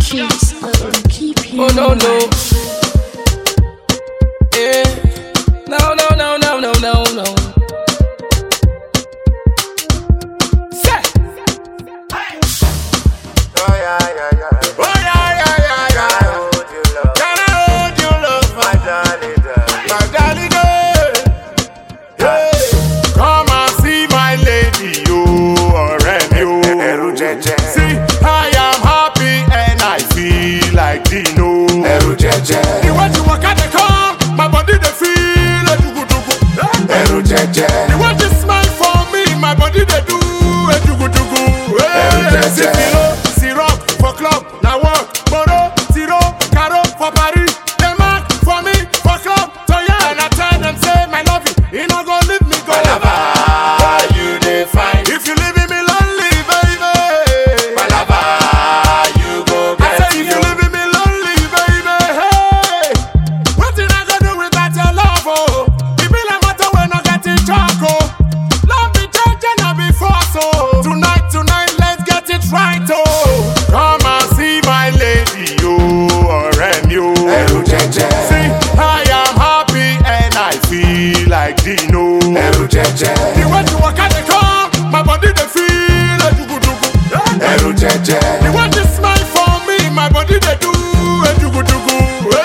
Keys on the key piano. Oh no no. Yeah. No no no no no no no. Say. Oh yeah yeah yeah. Oh yeah yeah yeah yeah. Can I hold you love, my darling, my darling girl? Hey, come and see my lady, oh, already, oh. See, I am happy and I feel like Dino. The way you walk at the car, my body they feel a dugu dugu. The way you smile for me, my body they do a dugu dugu. Hey, see below, see rock for club, now work, moro, zero, caro for Paris. They mark for me for club, so yeah, and I tell them say my love you not gonna leave me go. Palava, you define. If you leaving me lonely, baby. Palava, you go get. I say if you leaving me lonely, baby. Hey, what did I go do without your love? Oh, it be like matter when I get in choco. Love me changing, I be forced. Oh, tonight, let's get it right. Oh, come and see my lady, oh, already, oh. See, I am happy and I feel like Dino. The way you walk at the car, my body they feel a dugu dugu. The way you smile for me, my body they do a dugu dugu.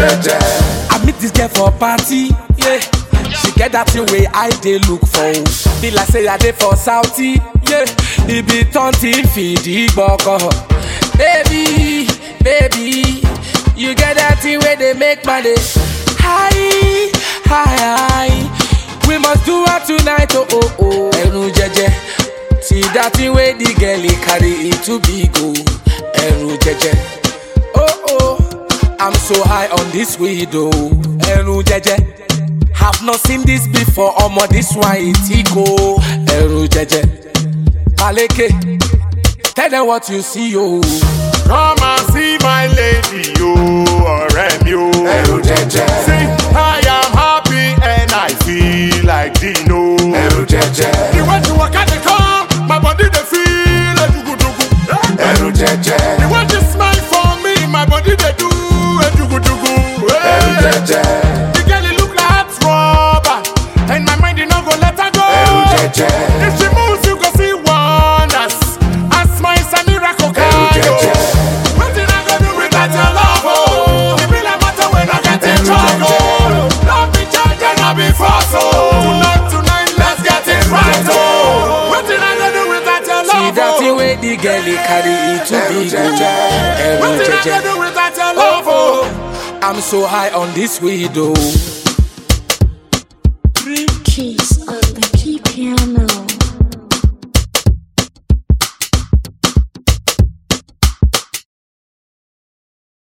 I meet this girl for a party, yeah. She get that thing way I dey look for. Be like say I dey for Saudi, yeah. It be taunting feed the boko. Baby, baby, you get that thing where they make money. Hi, hi, hi. We must do it tonight, oh oh oh. Eru jeje, see that thing where the girl carry it to big oh. Eru jeje, oh oh. I'm so high on this weed oh. Eru jeje, have not seen this before. Omo this one it go. Eru jeje, Maleke, tell them what you see oh. Come and see my lady, oh, already, oh. See, I am happy and I feel like Dino. The way you walk at the car, my body they feel a dugu dugu. The way you smile for me, my body they do a dugu dugu. The girl it look like hot rubber, and my mind they not go let her go. If she moves, you go see wonders. I smile, it's a miracle kind. What did I go do without your love? Oh, it be like matter when I get in trouble. Love me charge and I be forced. Tonight, let's get it right. Oh, what did I go do without your love? See that thing where the girl carry it to big oh. What did I go do without your love? Oh, I'm so high on this weed oh. Keys on the key piano.